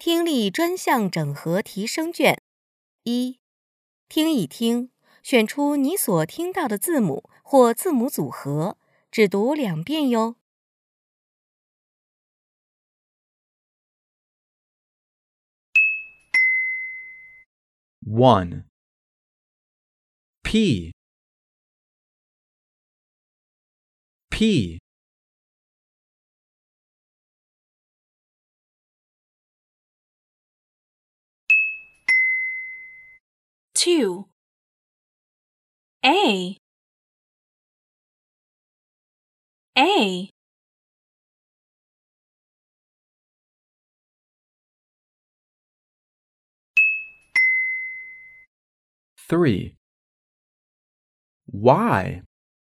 听力专项整合提升卷一，听一听，选出你所听到的字母或字母组合，只读2遍哟。 1. P. P. 2. A. A. 3. Y.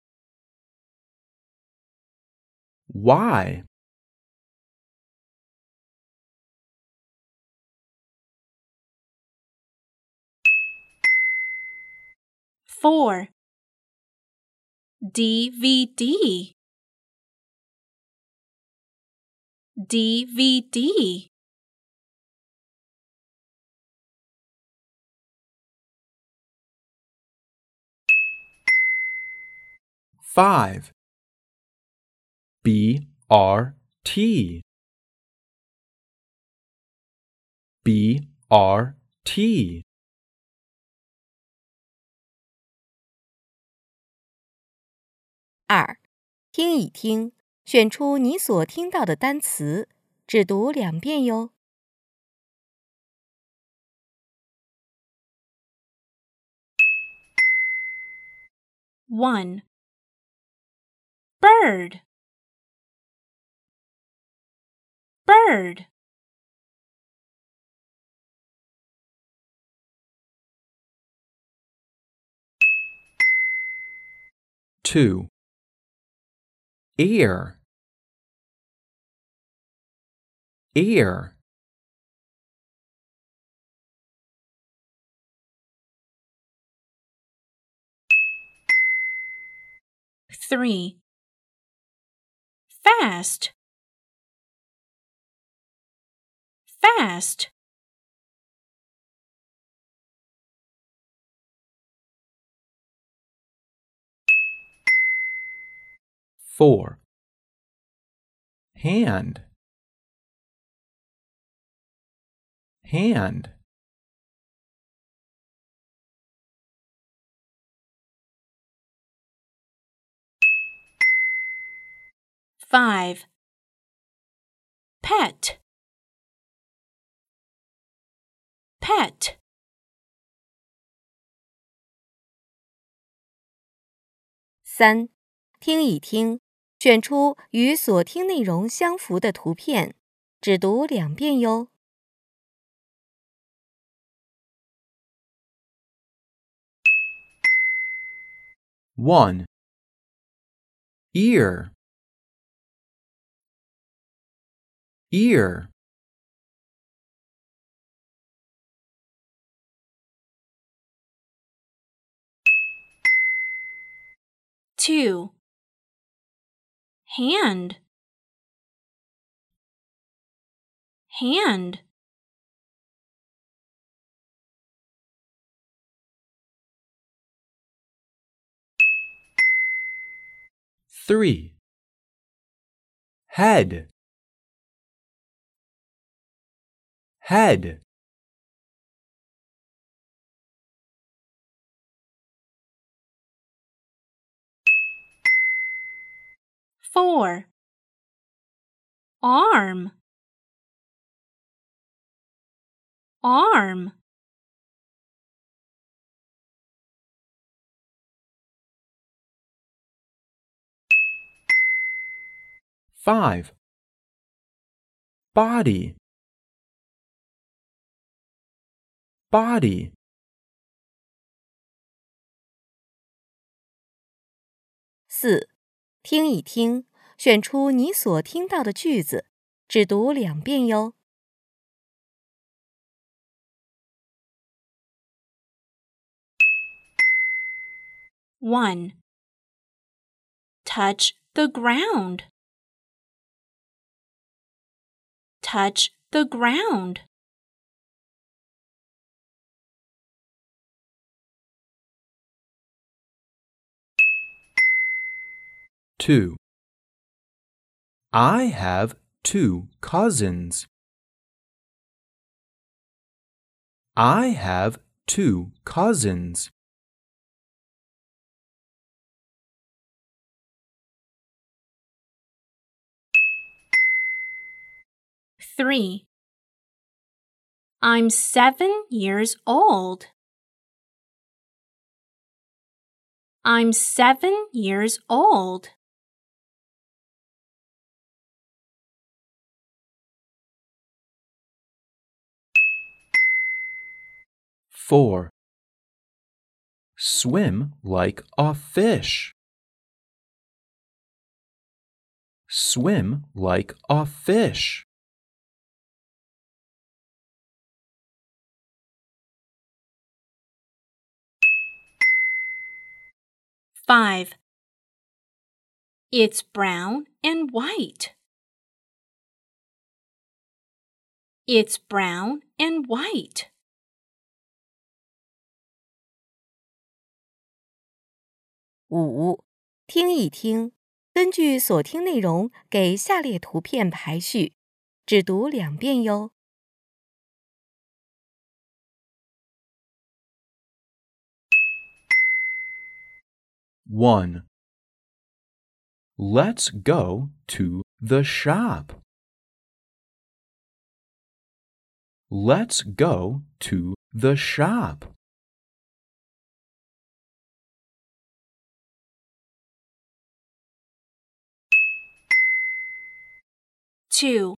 Y. 4. DVD. DVD. 5. BRT. BRT. 2. 听一听，选出你所听到的单词，只读2遍哟。 1. Bird. Bird. 2. Ear. Ear. 3. Fast. Fast. 4. Hand. Hand. 5. Pet. Pet. 3. 听一听，选出与所听内容相符的图片，只读2遍哟。 1. Ear. Ear. 2. Hand. Hand. 3. Head. Head. 4. Arm. Arm. 5. Body. Body. 4. 听一听，选出你所听到的句子，只读2遍哟。 1. Touch the ground. Touch the ground. 2. I have 2 cousins. I have 2 cousins. 3. I'm 7 years old. I'm 7 years old. 4. Swim like a fish. Swim like a fish. 5. It's brown and white. It's brown and white. 5. 听一听，根据所听内容给下列图片排序，只读2遍哟。 1. Let's go to the shop. Let's go to the shop. 2.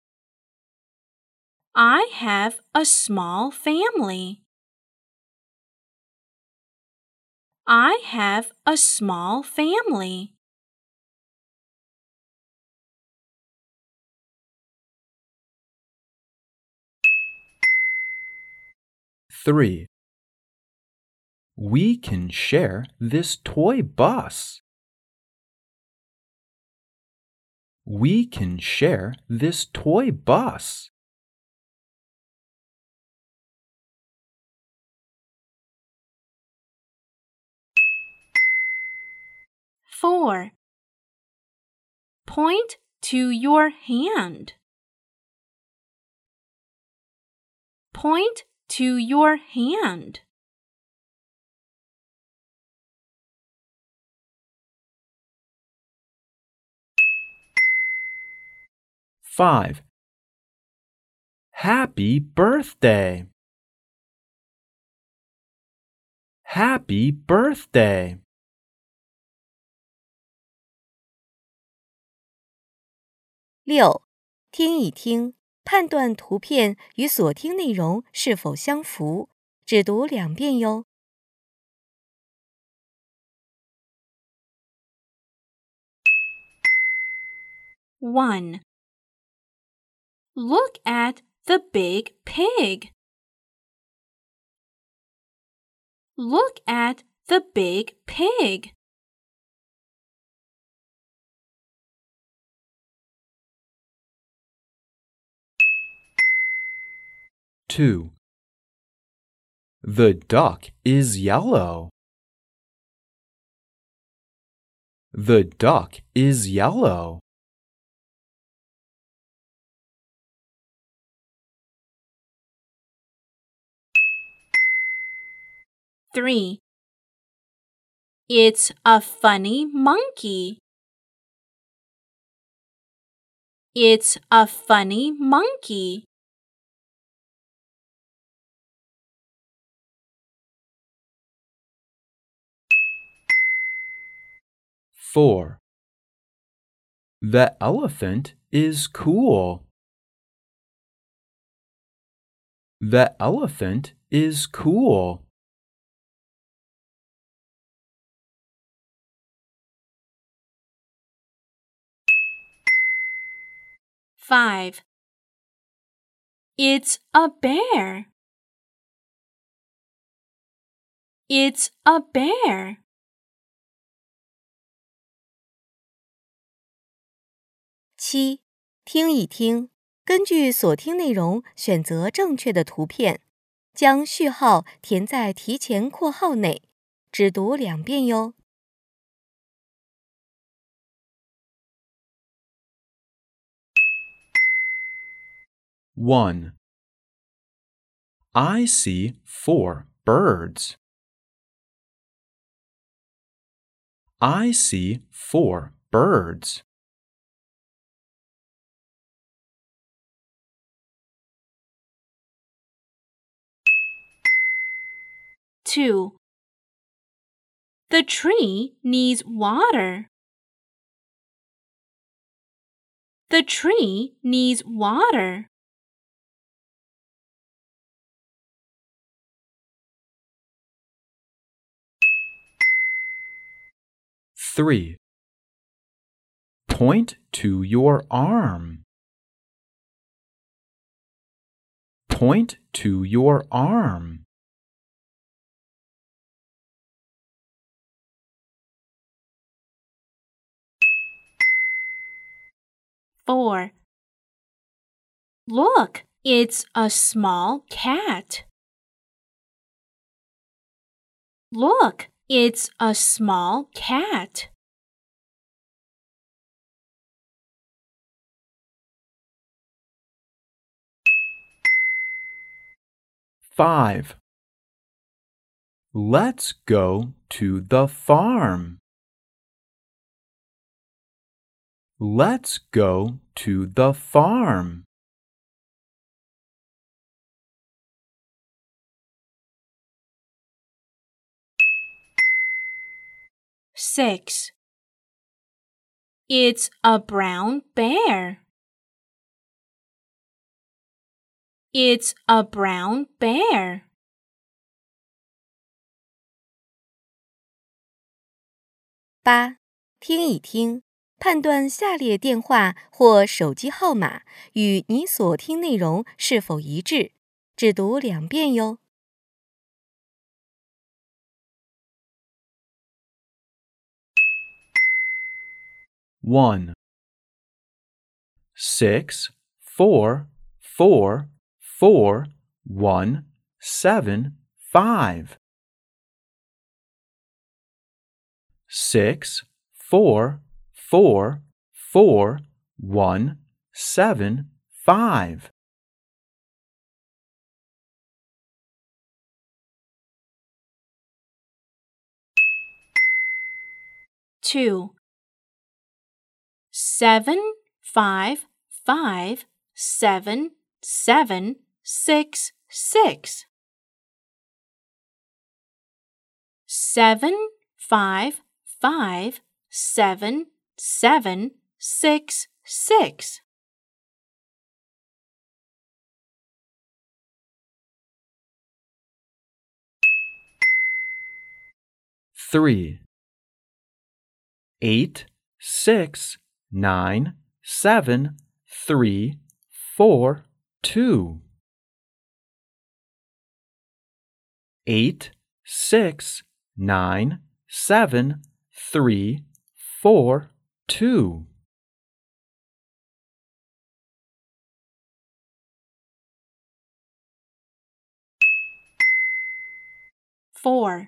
I have a small family. I have a small family. 3. We can share this toy bus. We can share this toy bus. 4. Point to your hand. Point to your hand. 5. Happy birthday. Happy birthday. 6. 听一听，判断图片与所听内容是否相符，只读2遍哟。 1. Look at the big pig. Look at the big pig. 2. The duck is yellow. The duck is yellow. 3. It's a funny monkey. It's a funny monkey. 4. The elephant is cool. The elephant is cool. 5. It's a bear. It's a bear. 7. 听一听，根据所听内容选择正确的图片，将序号填在提前括号内，只读2遍哟。 1. I see 4 birds. I see 4 birds. 2. The tree needs water. The tree needs water. 3. Point to your arm. Point to your arm. 4. Look, it's a small cat. Look, it's a small cat. 5. Let's go to the farm. Let's go to the farm. 6. It's a brown bear. It's a brown bear. 8. 听一听，判断下列电话或手机号码与你所听内容是否一致，只读2遍哟。 1. 6, 4, 4, 4, 1, 7, 5. 6, 4, 4, 4, 1, 7, 5. 2. 7, 5, 5, 7, 7, 6, 6. 7, 5, 5, 7, 7, 6, 6. 3. 8, 6, 9, 7, 3, 4, 2. 8, 6, 9, 7, 3, 4, 2. 4.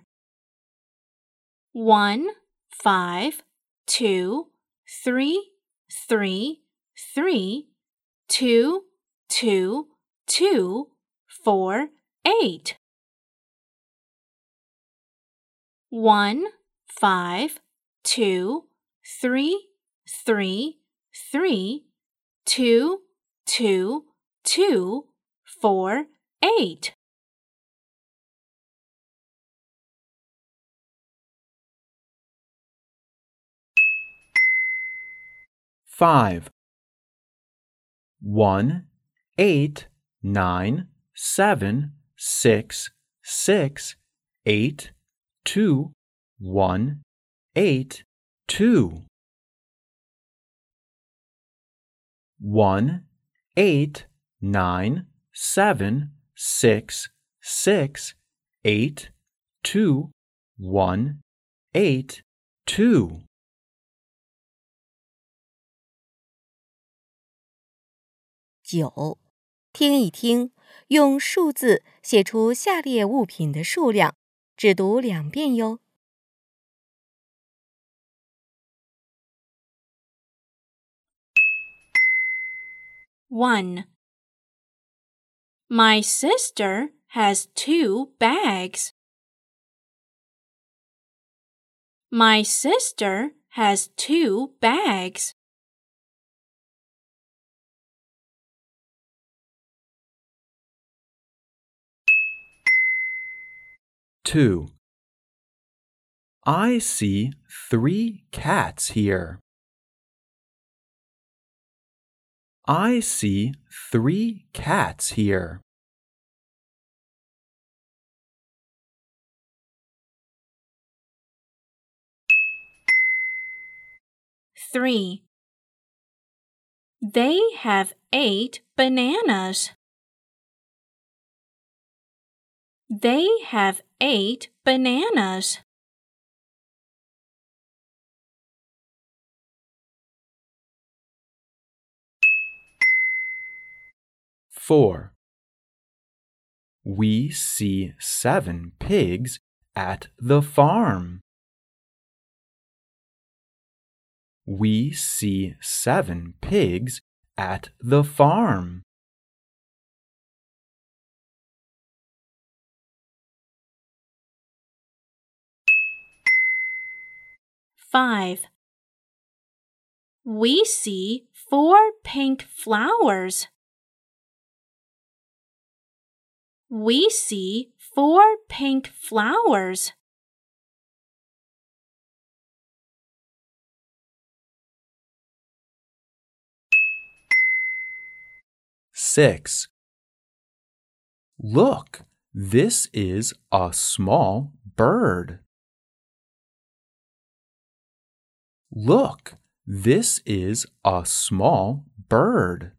1, 5, 2, 3, 3, 3, 2, 2, 2, 4, 8. 1, 5, 2, 3, 3, 3, 2, 2, 2, 4, 8. 5. 1, 8, 9, 7, 6, 6, 8, 2, 1, 8, 2. 1, 8, 9, 7, 6, 6, 8, 2, 1, 8, 2. 9. 听一听，用数字写出下列物品的数量，只读2遍哟。 1. My sister has 2 bags. My sister has 2 bags. Two. I see 3 cats here. I see 3 cats here. Three. They have 8 bananas. They have 8 bananas. Four. We see 7 pigs at the farm. We see 7 pigs at the farm. Five. We see 4 pink flowers. We see 4 pink flowers. Six. Look, this is a small bird. Look, this is a small bird.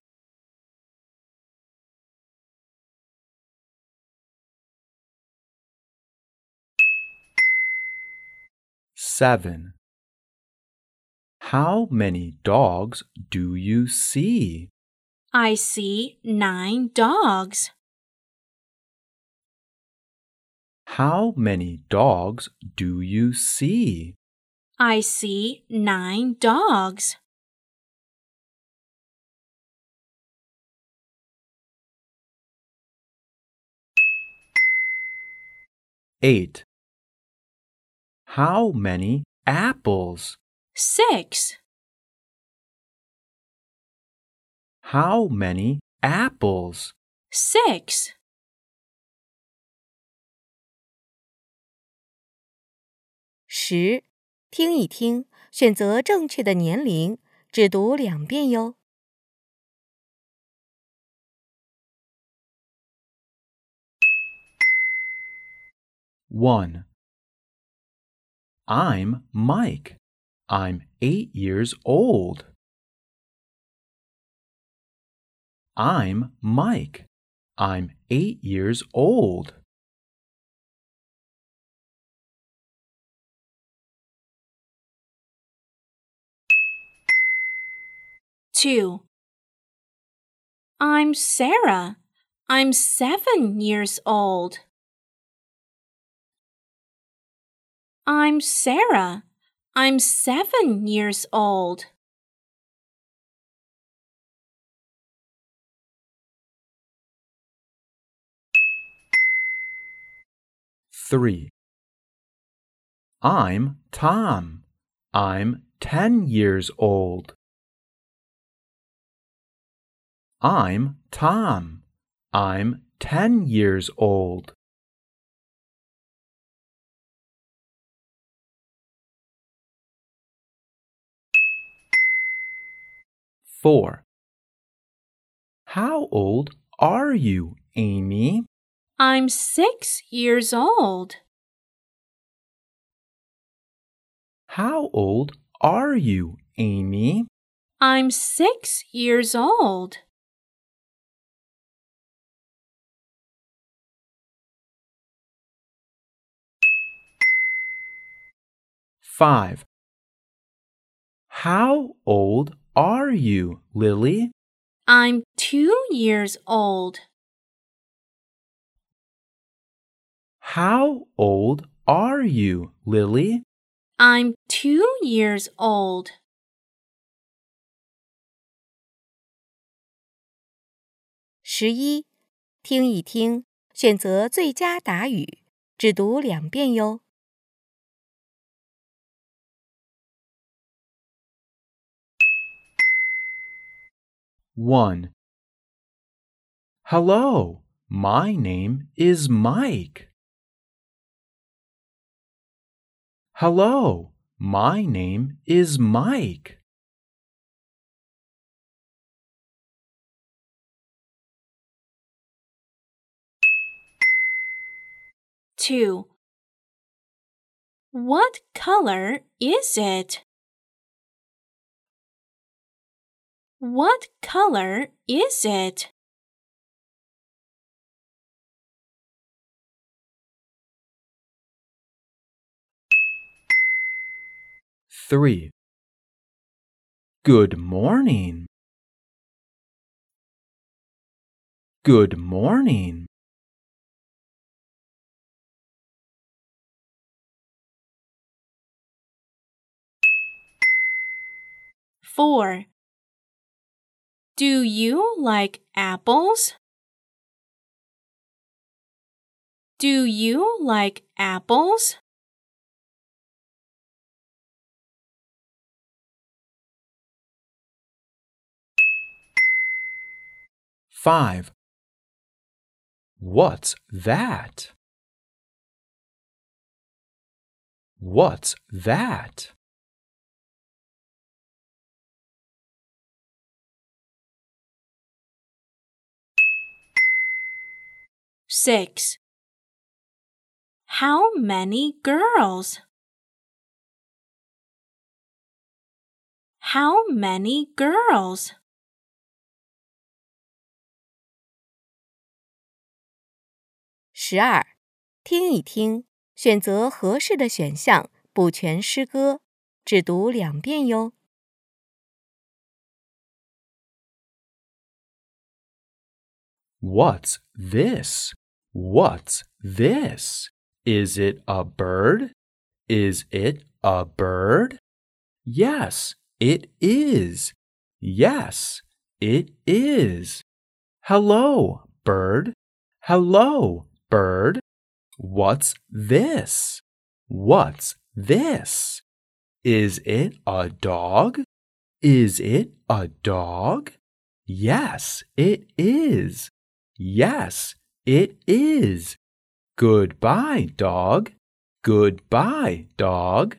Seven. How many dogs do you see? I see 9 dogs. How many dogs do you see? I see 9 dogs. Eight. How many apples? 6. How many apples? 6. 10. 听一听，选择正确的年龄，只读2遍哟。 1. I'm Mike. I'm 8 years old. I'm Mike. I'm 8 years old. 2. I'm Sarah. I'm 7 years old. I'm Sarah. I'm 7 years old. 3. I'm Tom. I'm 10 years old. I'm Tom. I'm 10 years old. 4. How old are you, Amy? I'm 6 years old. How old are you, Amy? I'm 6 years old. Five. How old are you, Lily? I'm 2 years old. How old are you, Lily? I'm 2 years old. 11. 听一听，选择最佳答语，只读2遍哟。 1. Hello, my name is Mike. Hello, my name is Mike. 2. What color is it? What color is it? 3. Good morning. Good morning. 4. Do you like apples? Do you like apples? 5. What's that? What's that? 6. How many girls? How many girls? 12. 听一听，选择合适的选项，补全诗歌，只读2遍哟。 What's this? What's this? Is it a bird? Is it a bird? Yes, it is. Yes, it is. Hello, bird. Hello, bird. What's this? What's this? Is it a dog? Is it a dog? Yes, it is. Yes, it is. Goodbye, dog. Goodbye, dog.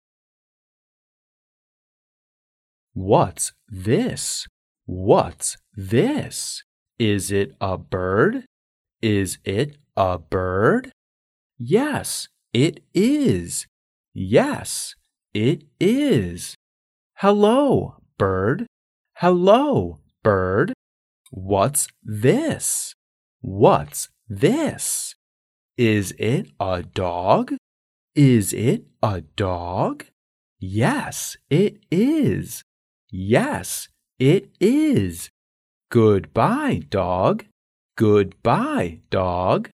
What's this? What's this? Is it a bird? Is it a bird? Yes, it is. Yes, it is. Hello, bird. Hello, bird. What's this? What's this? Is it a dog? Is it a dog? Yes, it is. Yes, it is. Goodbye, dog. Goodbye, dog.